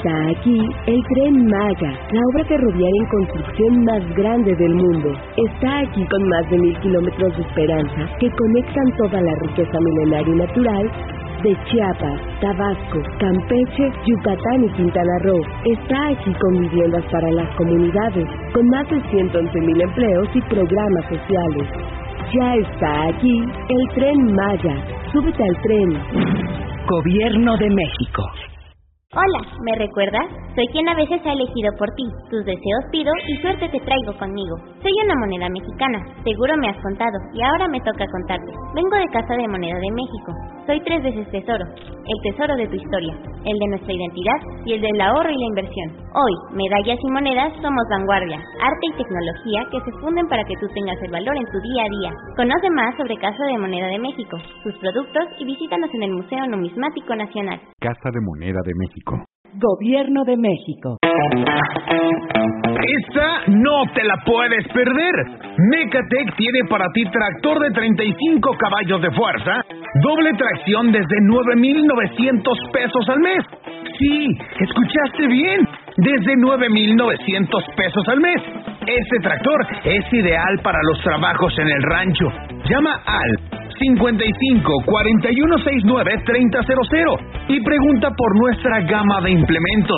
está aquí el Tren Maya, la obra ferroviaria en construcción más grande del mundo. Está aquí con más de 1000 kilómetros de esperanza que conectan toda la riqueza milenaria y natural de Chiapas, Tabasco, Campeche, Yucatán y Quintana Roo. Está aquí con viviendas para las comunidades, con más de 111,000 empleos y programas sociales. Ya está aquí el Tren Maya. Súbete al tren. Gobierno de México. Hola, ¿me recuerdas? Soy quien a veces ha elegido por ti. Tus deseos pido y suerte te traigo conmigo. Soy una moneda mexicana, seguro me has contado, y ahora me toca contarte. Vengo de Casa de Moneda de México. Soy 3 veces tesoro, el tesoro de tu historia, el de nuestra identidad y el del ahorro y la inversión. Hoy, medallas y monedas somos vanguardia, arte y tecnología que se funden para que tú tengas el valor en tu día a día. Conoce más sobre Casa de Moneda de México, sus productos y visítanos en el Museo Numismático Nacional. Casa de Moneda de México. Gobierno de México. Esta no te la puedes perder. Mecatec tiene para ti tractor de 35 caballos de fuerza, doble tracción desde 9,900 pesos al mes. Sí, escuchaste bien, desde 9,900 pesos al mes. Este tractor es ideal para los trabajos en el rancho. Llama al 55 4169 3000 y pregunta por nuestra gama de implementos.